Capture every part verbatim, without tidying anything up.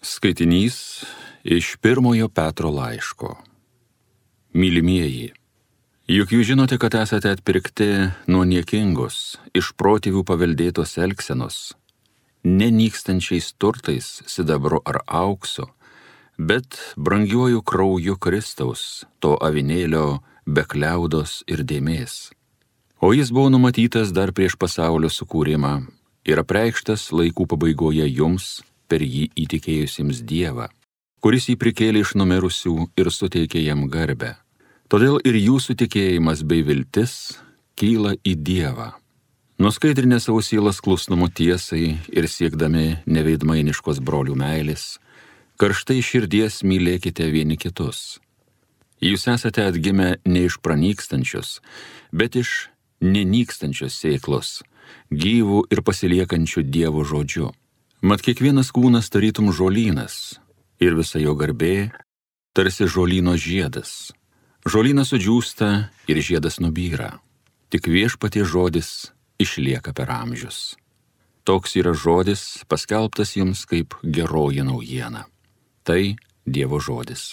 Skaitinys iš pirmojo Petro laiško. Mylimieji, juk jūs žinote, kad esate atpirkti nuo niekingos, iš protėvių paveldėtos elgsenos, nenykstančiais turtais, sidabru ar auksu, bet brangiuoju krauju Kristaus, to avinėlio be kliaudos ir dėmės. O jis buvo numatytas dar prieš pasaulio sukūrimą ir apreikštas laikų pabaigoje jums, per jį įtikėjusiems Dievą, kuris jį prikėlė iš numirusių ir suteikė jam garbę. Todėl ir jūsų tikėjimas bei viltis kyla į Dievą. Nuskaidrinę savo sielas klusnumu tiesai ir siekdami neveidmainiškos brolių meilės, karštai širdies mylėkite vieni kitus. Jūs esate atgimę ne iš pranykstančios, bet iš nenykstančios sėklos, gyvų ir pasiliekančių Dievo žodžiu. Mat kiekvienas kūnas tarytum žolynas, ir visa jo garbė tarsi žolyno žiedas. Žolynas sudžiūsta ir žiedas nubyra, tik viešpaties žodis išlieka per amžius. Toks yra žodis paskelbtas jums kaip geroji naujiena. Tai Dievo žodis.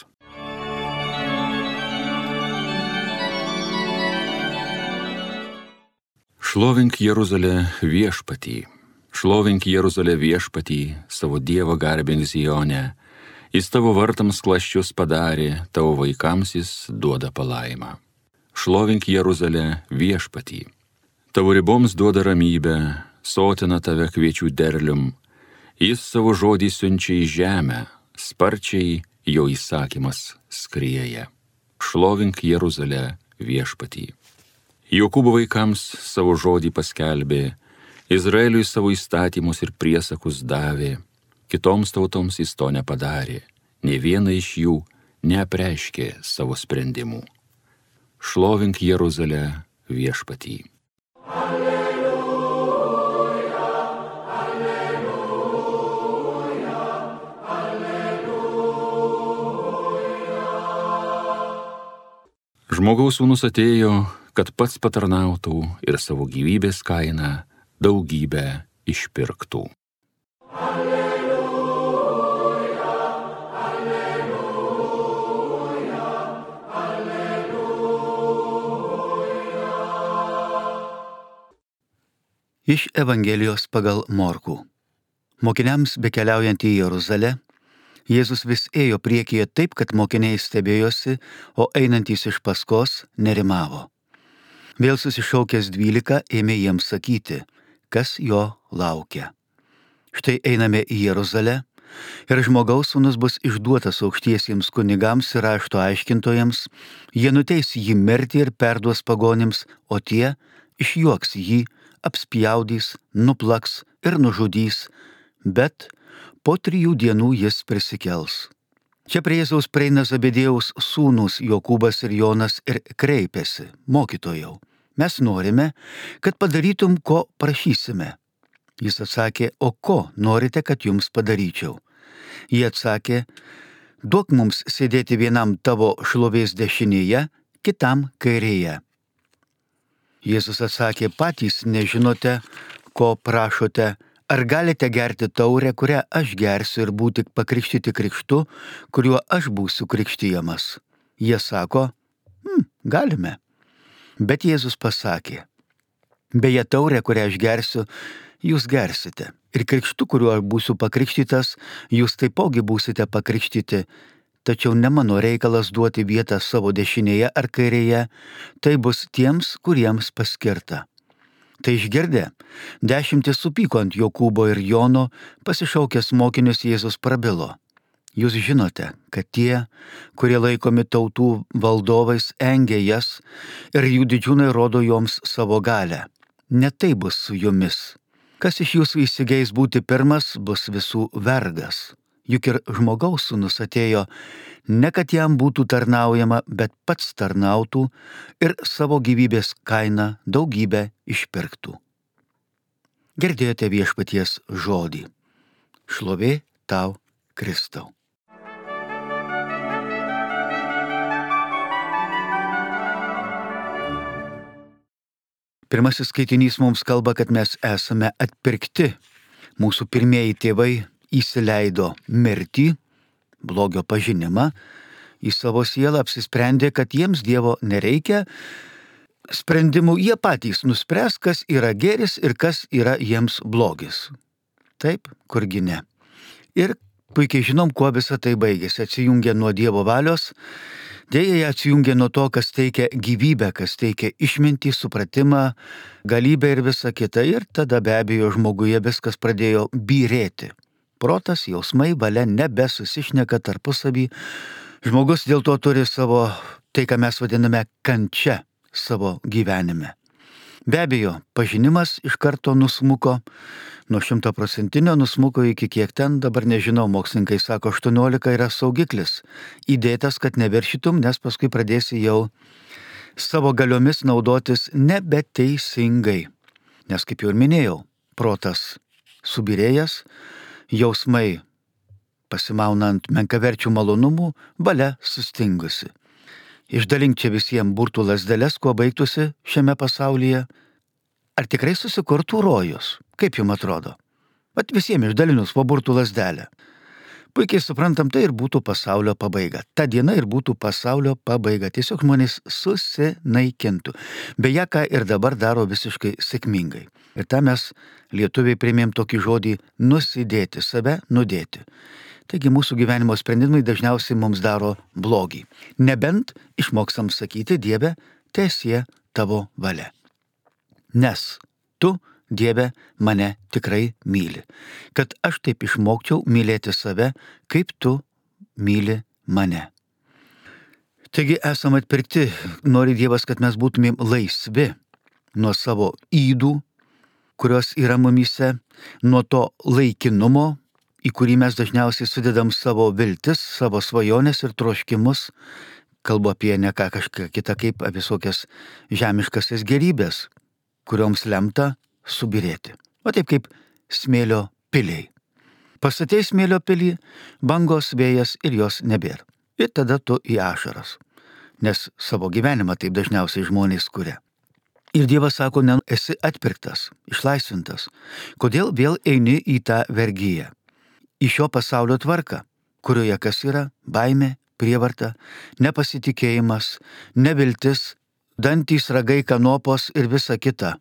Šlovink Jeruzalę viešpatį. Šlovink Jeruzalę viešpatį, savo Dievą garbink Zione. Jis tavo vartams klasčius padarė, tavo vaikams jis duoda palaimą. Šlovink Jeruzalę viešpatį. Tavo riboms duoda ramybę, sotina tave kviečių derlium. Jis savo žodį siunčia į žemę, sparčiai jo įsakymas skrieja. Šlovink Jeruzalę viešpatį. Jokūbo vaikams savo žodį paskelbė, Izraeliui savo įstatymus ir priesakus davė, kitoms tautoms jis to nepadarė, nė viena iš jų neapreiškė savo sprendimų. Šlovink Jeruzalę viešpatį. Alleluja, alleluja, alleluja. Žmogaus sūnus atėjo, kad pats patarnautų ir savo gyvybės kainą daugybę išpirktų. Alleluja, alleluja, alleluja. Iš Evangelijos pagal Morkų. Mokiniams bekeliaujant į Jeruzalę, Jėzus vis ėjo priekyje taip, kad mokiniai stebėjosi, o einantys iš paskos nerimavo. Vėl susišaukęs dvylika ėmė jiems sakyti, kas jo laukia. Štai einame į Jeruzalę ir žmogaus sūnus bus išduotas aukštiesiems kunigams ir rašto aiškintojams, jie nuteis jį mirti ir perduos pagonims, o tie išjuoks jį, apspjaudys, nuplaks ir nužudys, bet po trijų dienų jis prisikels. Čia prie Jėzaus prieina Zabediejaus sūnūs Jokūbas ir Jonas ir kreipiasi, mokytojau, mes norime, kad padarytum, ko prašysime. Jis atsakė, o ko norite, kad jums padaryčiau? Jie atsakė, duok mums sėdėti vienam tavo šlovės dešinėje, kitam kairėje. Jėzus atsakė, patys nežinote, ko prašote. Ar galite gerti taurę, kurią aš gersiu ir būti pakrikštyti krikštu, kuriuo aš būsiu krikštijamas? Jie sako, hm, galime. Bet Jėzus pasakė, beje taurę, kurią aš gersiu, jūs gersite. Ir krikštu, kuriuo būsiu pakrikštytas, jūs taipogi būsite pakrikštyti. Tačiau ne mano reikalas duoti vietą savo dešinėje ar kairėje, tai bus tiems, kuriems paskirta. Tai išgirdę, dešimtis supyko ant Jokūbo ir Jono, pasišaukęs mokinius Jėzus prabilo. Jūs žinote, kad tie, kurie laikomi tautų valdovais, engia jas ir jų didžiūnai rodo joms savo galią. Ne tai bus su jumis. Kas iš jūsų įsigeis būti pirmas, bus visų vergas. Juk ir žmogaus sūnus atėjo, ne kad jam būtų tarnaujama, bet pats tarnautų ir savo gyvybės kainą daugybę išpirktų. Girdėjote viešpaties žodį. Šlovė tau, Kristau. Pirmasis skaitinys mums kalba, kad mes esame atpirkti. Mūsų pirmieji tėvai įsileido mirtį, blogio pažinimą į savo sielą, apsisprendė, kad jiems Dievo nereikia sprendimų, jie patys nuspręs, kas yra gėris ir kas yra jiems blogis. Taip, kurgi ne. Ir puikiai žinom, kuo visa tai baigėsi. Atsijungė nuo Dievo valios, dėja jie atsijungė nuo to, kas teikia gyvybę, kas teikia išmintį, supratimą, galybę ir visa kita. Ir tada be abejo žmoguje viskas pradėjo byrėti. Protas, jausmai, valia nebesusišneka tarpusavy. Žmogus dėl to turi savo, tai ką mes vadiname kančia savo gyvenime. Be abejo, pažinimas iš karto nusmuko, nuo šimtaprocentinio nusmuko iki kiek ten, dabar nežinau, mokslininkai sako, aštuoniolika yra saugiklis, įdėtas, kad neviršytum, nes paskui pradėsi jau savo galiomis naudotis nebeteisingai. Nes kaip jau ir minėjau, protas subirėjęs, jausmai pasimaunant menkaverčių malonumų, valia sustingusi. Išdalink čia visiems burtų lasdeles, kuo baigtųsi šiame pasaulyje. Ar tikrai susikurtų rojus? Kaip jums atrodo? Vat visiems išdalinus po burtų lasdelę. Puikiai suprantam, tai ir būtų pasaulio pabaiga. Ta diena ir būtų pasaulio pabaiga. Tiesiog žmonės susinaikintų. Beje, ką ir dabar daro visiškai sėkmingai. Ir tą mes lietuviai priėmėm tokį žodį nusidėti, save nudėti. Taigi mūsų gyvenimo sprendimai dažniausiai mums daro blogį. Nebent išmokstam sakyti, Dieve, teesie tavo valia. Nes tu, Dieve, mane tikrai myli. Kad aš taip išmokčiau mylėti save, kaip tu myli mane. Taigi esam atpirkti, nori Dievas, kad mes būtumėm laisvi nuo savo ydų, kurios yra mumyse, nuo to laikinumo, į kurį mes dažniausiai sudedam savo viltis, savo svajonės ir troškimus. Kalbu apie ne ką kažką kitą kaip apie visokias žemiškasias gerybės, kurioms lemta subirėti. O taip kaip smėlio piliai. Pastatei smėlio pilį, bangos, vėjas ir jos nebėra. Ir tada tu į ašaras. Nes savo gyvenimą taip dažniausiai žmonės kuria. Ir Dievas sako, ne, esi atpirktas, išlaisvintas. Kodėl vėl eini į tą vergyją? Į šio pasaulio tvarką, kurioje kas yra baimė, prievarta, nepasitikėjimas, neviltis, dantys, ragai, kanopos ir visa kita.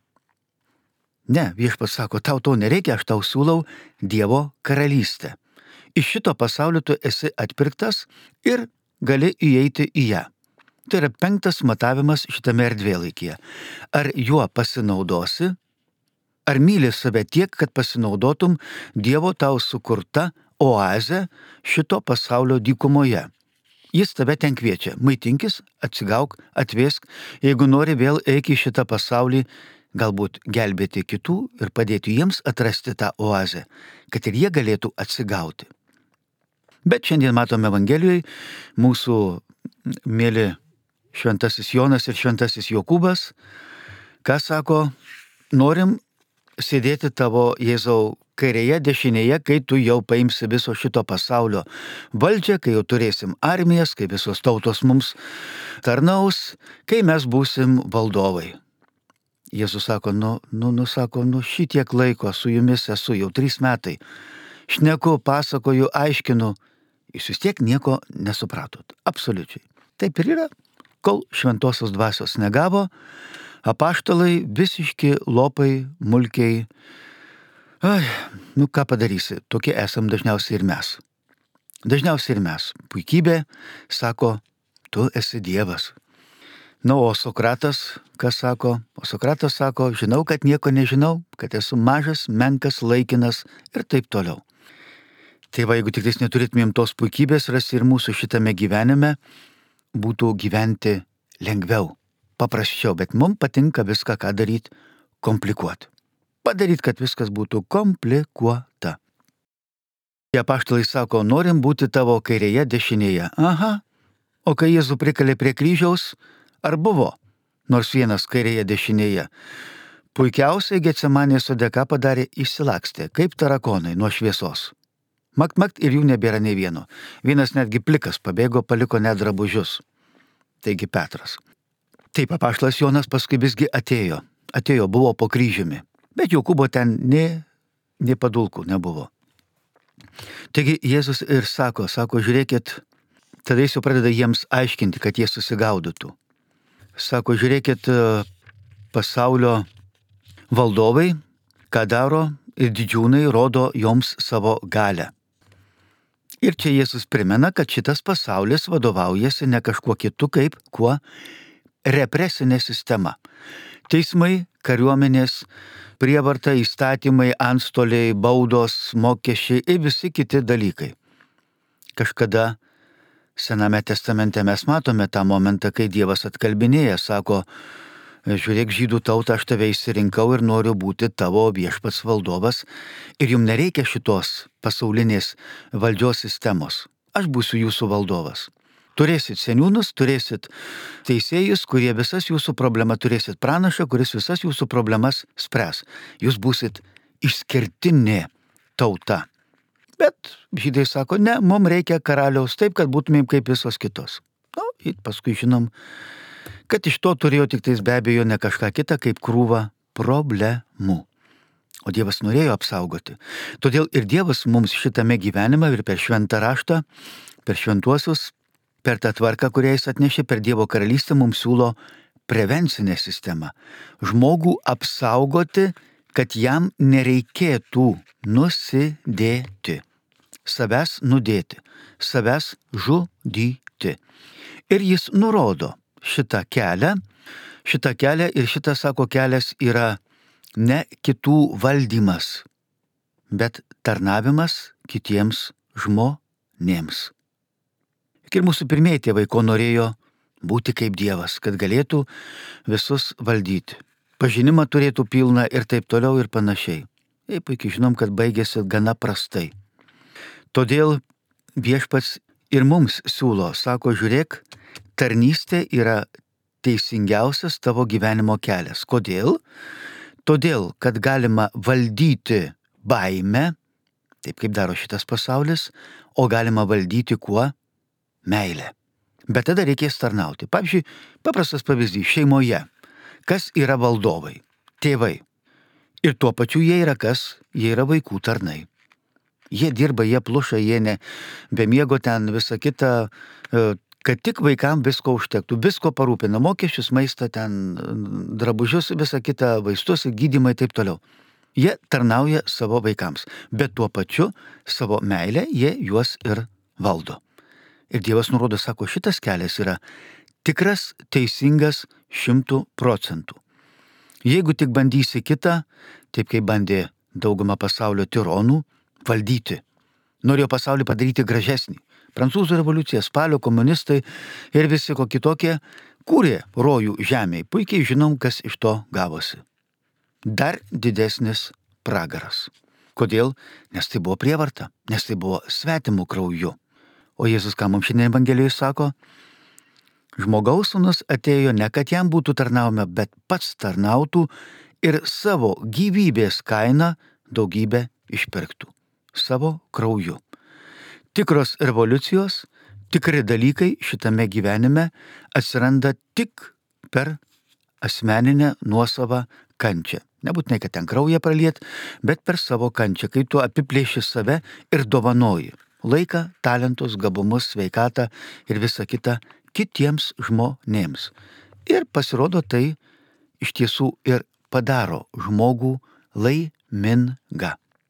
Ne, Viešpats sako, tau to nereikia, aš tau siūlau Dievo karalystę. Iš šito pasaulio tu esi atpirktas ir gali įeiti į ją. Tai yra penktas matavimas šitame erdvėlaikyje. Ar juo pasinaudosi? Ar myli save tiek, kad pasinaudotum Dievo tau sukurta oazę šito pasaulio dykumoje? Jis tave ten kviečia. Maitinkis, atsigauk, atvėsk. Jeigu nori, vėl eik į šitą pasaulį, galbūt gelbėti kitų ir padėti jiems atrasti tą oazę, kad ir jie galėtų atsigauti. Bet šiandien matome Evangelijoje mūsų mėly šventasis Jonas ir šventasis Jokūbas, ką sako, norim sėdėti tavo Jėzau kairėje, dešinėje, kai tu jau paimsi viso šito pasaulio valdžią, kai jau turėsim armijas, kai visos tautos mums tarnaus, kai mes būsim valdovai. Jėzus sako, nu, nu, nu, sako, nu šitiek laiko su jumis esu, jau trys metai. Šneku, pasakoju, aiškinu, jūs vis tiek nieko nesupratot. Absoliučiai. Taip ir yra. Kol šventosios dvasios negavo, apaštalai visiški lopai, mulkiai. Ai, nu ką padarysi, tokie esam dažniausiai ir mes. Dažniausiai ir mes. Puikybė sako, tu esi Dievas. Na, o Sokratas, kas sako? O Sokratas sako, žinau, kad nieko nežinau, kad esu mažas, menkas, laikinas ir taip toliau. Tai va, jeigu tik tais neturėtumėm tos puikybės rasti ir mūsų šitame gyvenime, būtų gyventi lengviau, paprasčiau, bet mums patinka viską, ką daryti, komplikuoti. Padaryti, kad viskas būtų komplikuota. Tie apaštalai sako, norim būti tavo kairėje, dešinėje. Aha, o kai Jėzų prikalė prie kryžiaus, ar buvo nors vienas kairėje, dešinėje? Puikiausiai Getsemanės sode ką padarė, išsilakstė, kaip tarakonai nuo šviesos. Makt, makt ir jų nebėra nei vieno. Vienas netgi plikas pabėgo, paliko net drabužius. Taigi Petras. Taip, apaštalas Jonas paskui visgi atėjo. Atėjo, buvo po kryžiumi. Bet Jokūbo ten nė, nė padulkų nebuvo. Taigi Jėzus ir sako, sako, žiūrėkit, tada jis jau pradeda jiems aiškinti, kad jie susigaudytų. Sako, žiūrėkit, pasaulio valdovai, ką daro, ir didžiūnai rodo joms savo galią. Ir čia Jėzus primena, kad šitas pasaulis vadovaujasi ne kažkuo kitu, kaip kuo represinė sistema. Teismai, kariuomenės, prievarta, įstatymai, antstoliai, baudos, mokesčiai ir visi kiti dalykai. Kažkada Sename testamente mes matome tą momentą, kai Dievas atkalbinėja, sako, žiūrėk, žydų tautą, aš tave išsirinkau ir noriu būti tavo viešpats valdovas ir jums nereikia šitos pasaulinės valdžios sistemos. Aš būsiu jūsų valdovas. Turėsit seniūnus, turėsit teisėjus, kurie visas jūsų problemas, turėsit pranašą, kuris visas jūsų problemas spręs. Jūs būsit išskirtinė tauta. Bet žydai sako, ne, mums reikia karaliaus taip, kad būtumėm kaip visos kitos. Na, ir paskui žinom, kad iš to turėjo tik tais be abejo ne kažką kitą, kaip krūvą problemų. O Dievas norėjo apsaugoti. Todėl ir Dievas mums šitame gyvenime ir per šventą raštą, per šventuosius, per tą tvarką, kurią jis atnešė, per Dievo karalystę mums siūlo prevencinę sistemą. Žmogų apsaugoti, kad jam nereikėtų nusidėti, savęs nudėti, savęs žudyti. Ir jis nurodo šitą kelią, šitą kelią ir šitas, sako, kelias yra ne kitų valdymas, bet tarnavimas kitiems žmonėms. Ir mūsų pirmieji tėvai, ko norėjo būti kaip Dievas, kad galėtų visus valdyti. Pažinimą turėtų pilną ir taip toliau ir panašiai. Ir puikiai žinom, kad baigėsi gana prastai. Todėl viešpats ir mums siūlo, sako, žiūrėk, tarnystė yra teisingiausias tavo gyvenimo kelias. Kodėl? Todėl, kad galima valdyti baimę, taip kaip daro šitas pasaulis, o galima valdyti kuo? Meilę. Bet tada reikės tarnauti. Pavyzdžiui, paprastas pavyzdys šeimoje. Kas yra valdovai? Tėvai. Ir tuo pačiu jie yra kas? Jie yra vaikų tarnai. Jie dirba, jie pluša, jie ne be miego ten visą kitą, kad tik vaikam visko užtektų, visko parūpina, mokesčius, maistą, ten drabužius, visą kitą, vaistus, gydymą ir taip toliau. Jie tarnauja savo vaikams, bet tuo pačiu savo meilę jie juos ir valdo. Ir Dievas nurodo, sako, šitas kelias yra tikras, teisingas šimtų procentų. Jeigu tik bandysi kitą, taip kaip bandė dauguma pasaulio tironų, valdyti. Norėjo pasaulį padaryti gražesnį. Prancūzų revoliucija, spalio komunistai ir visi ko kitokie kūrė rojų žemėje. Puikiai žinom, kas iš to gavosi. Dar didesnis pragaras. Kodėl? Nes tai buvo prievarta, nes tai buvo svetimų krauju. O Jėzus, ką mums šiandien Evangelijoje sako, žmogaus sūnus atėjo ne kad jam būtų tarnaujama, bet pats tarnautų ir savo gyvybės kainą daugybę išpirktų. Savo krauju. Tikros revoliucijos, tikri dalykai šitame gyvenime atsiranda tik per asmeninę nuosavą kančią. Nebūtinai, kad ten kraują praliet, bet per savo kančią, kai tu apiplėši save ir dovanoji laiką, talentus, gabumus, sveikatą ir visą kitą kitiems žmonėms. Ir pasirodo, tai iš tiesų ir padaro žmogų laimingą.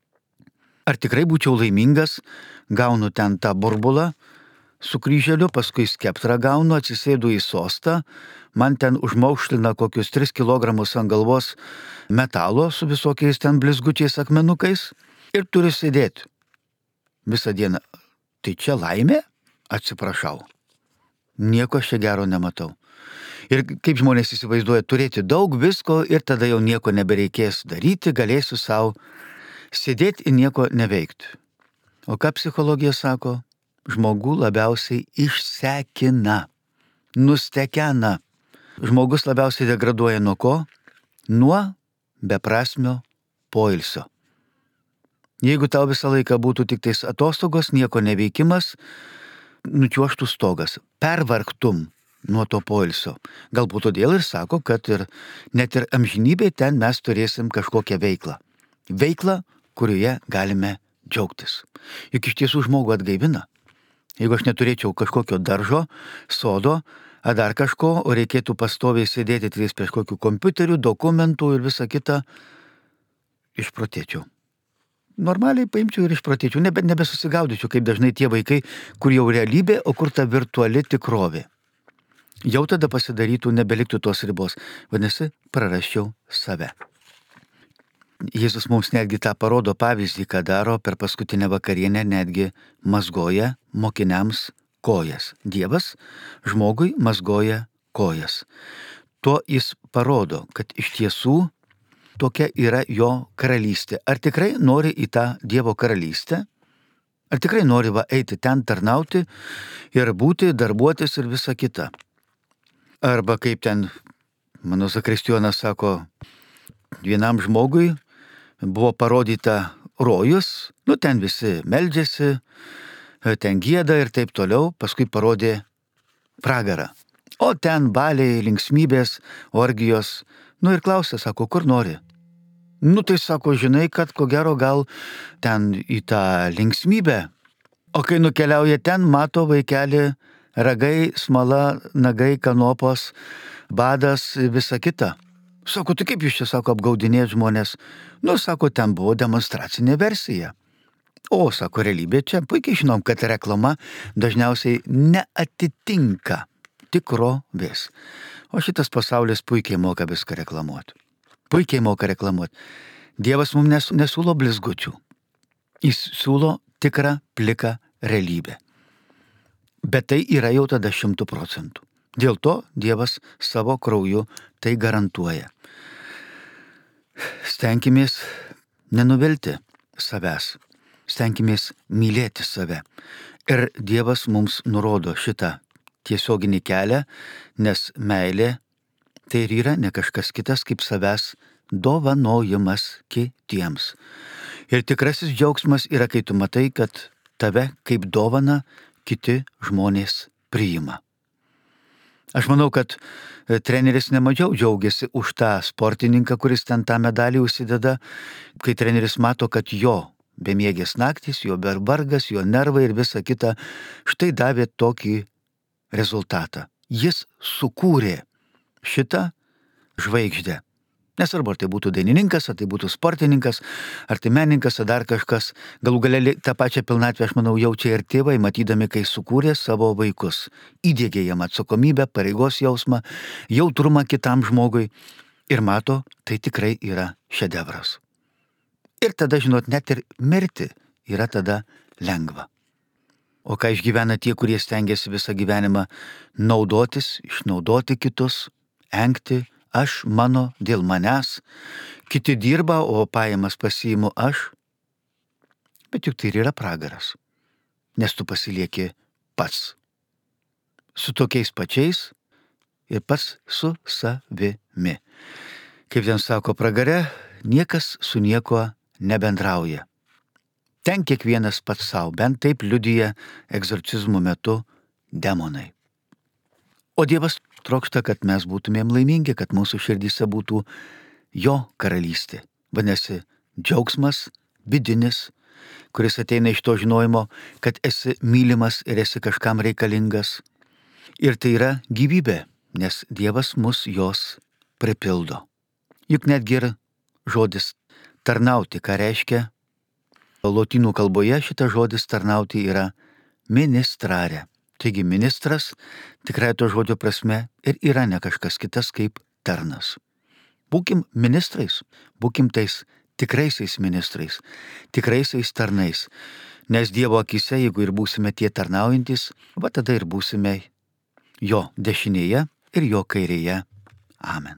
Ar tikrai būčiau laimingas, gaunu ten tą burbulą su kryželiu, paskui skeptrą gaunu, atsisėdu į sostą, man ten užmaukšlina kokius tris kilogramus ant galvos metalo su visokiais ten blizgučiais akmenukais ir turiu sėdėti visą dieną. Tai čia laimė? Atsiprašau. Nieko aš čia gero nematau. Ir kaip žmonės įsivaizduoja, turėti daug visko ir tada jau nieko nebereikės daryti, galėsiu savo sėdėti ir nieko neveikti. O ką psichologija sako? Žmogų labiausiai išsekina, nustekena. Žmogus labiausiai degraduoja nuo ko? Nuo beprasmio poilsio. Jeigu tau visą laiką būtų tik tais atostogos, nieko neveikimas, nučiuoštų stogas, pervargtum nuo to poilsio. Galbūt todėl ir sako, kad ir net ir amžinybėje ten mes turėsim kažkokią veiklą. Veiklą, kurioje galime džiaugtis. Juk iš tiesų žmogų atgaivina. Jeigu aš neturėčiau kažkokio daržo, sodo, ar dar kažko, o reikėtų pastoviai sėdėti ties prieš kokių kompiuterių, dokumentų ir visą kitą, išprotėčiau. Normaliai paimčiau ir išprotėčiau, nebe, nebesusigaudyčiau, kaip dažnai tie vaikai, kur jau realybė, o kur ta virtuali tikrovė. Jau tada pasidarytų, nebeliktų tos ribos. Vadinasi, prarasčiau save. Jėzus mums netgi tą parodo pavyzdį, ką daro per paskutinę vakarienę, netgi mazgoja mokiniams kojas. Dievas žmogui mazgoja kojas. Tuo jis parodo, kad iš tiesų tokia yra jo karalystė. Ar tikrai nori į tą Dievo karalystę? Ar tikrai nori va eiti ten tarnauti ir būti, darbuotis ir visa kita? Arba kaip ten, mano zakristijonas sako, vienam žmogui buvo parodyta rojus, nu ten visi meldžiasi, ten gieda ir taip toliau, paskui parodė pragarą. O ten baliai, linksmybės, orgijos, nu ir klausė, sako, kur nori? Nu tai sako, žinai, kad ko gero gal ten į tą linksmybę. O kai nukeliauja ten, mato vaikelį, ragai, smala, nagai, kanopos, badas, visa kita. Sako, tai kaip jūs čia, sako, apgaudinėt žmonės? Nu, sako, ten buvo demonstracinė versija. O, sako, realybė čia, puikiai žinom, kad reklama dažniausiai neatitinka tikrovės. O šitas pasaulis puikiai moka viską reklamuoti. Puikiai moka reklamuoti. Dievas mums nes, nesiūlo blizgučių. Jis siūlo tikrą, pliką realybę. Bet tai yra jau tada šimtų procentų. Dėl to Dievas savo krauju tai garantuoja. Stenkimės nenuvilti savęs. Stenkimės mylėti save. Ir Dievas mums nurodo šitą tiesioginį kelią, nes meilė tai ir yra ne kažkas kitas kaip savęs dovanojimas kitiems. Ir tikrasis džiaugsmas yra, kai tu matai, kad tave kaip dovana kiti žmonės priima. Aš manau, kad treneris nemažiau džiaugiasi už tą sportininką, kuris ten tą medalį užsideda, kai treneris mato, kad jo bemiegės naktis, jo berbargas, jo nervai ir visa kita štai davė tokį rezultatą. Jis sukūrė šitą žvaigždę. Nesvarbu, ar tai būtų dainininkas, ar tai būtų sportininkas, ar tai menininkas, ar dar kažkas. Galų gale tą pačią pilnatvę, aš manau, jaučia ir tėvai, matydami, kai sukūrė savo vaikus. Įdiegė jam atsakomybę, pareigos jausmą, jautrumą kitam žmogui. Ir mato, tai tikrai yra šedevras. Ir tada, žinot, net ir mirti yra tada lengva. O ką išgyvena tie, kurie stengiasi visą gyvenimą naudotis, išnaudoti kitus, engti, aš, mano, dėl manęs, kiti dirba, o pajamas pasiimu aš. Bet juk tai ir yra pragaras, nes tu pasilieki pats. Su tokiais pačiais ir pats su savimi. Kaip ten sako pragare, niekas su niekuo nebendrauja. Ten kiekvienas pats savo, bent taip liudija egzorcizmų metu demonai. O Dievas trokšta, kad mes būtumėm laimingi, kad mūsų širdyse būtų jo karalystė. Vadinasi, džiaugsmas vidinis, kuris ateina iš to žinojimo, kad esi mylimas ir esi kažkam reikalingas. Ir tai yra gyvybė, nes Dievas mus jos pripildo. Juk netgi ir žodis tarnauti, ką reiškia, lotynų kalboje šitas žodis tarnauti yra ministrare. Taigi ministras, tikrai to žodžio prasme, ir yra ne kažkas kitas kaip tarnas. Būkim ministrais, būkim tais tikraisiais ministrais, tikraisiais tarnais, nes Dievo akise, jeigu ir būsime tie tarnaujantis, va tada ir būsime jo dešinėje ir jo kairėje. Amen.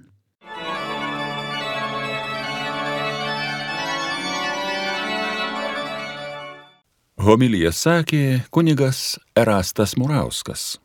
Homiliją sakė kunigas Erastas Murauskas.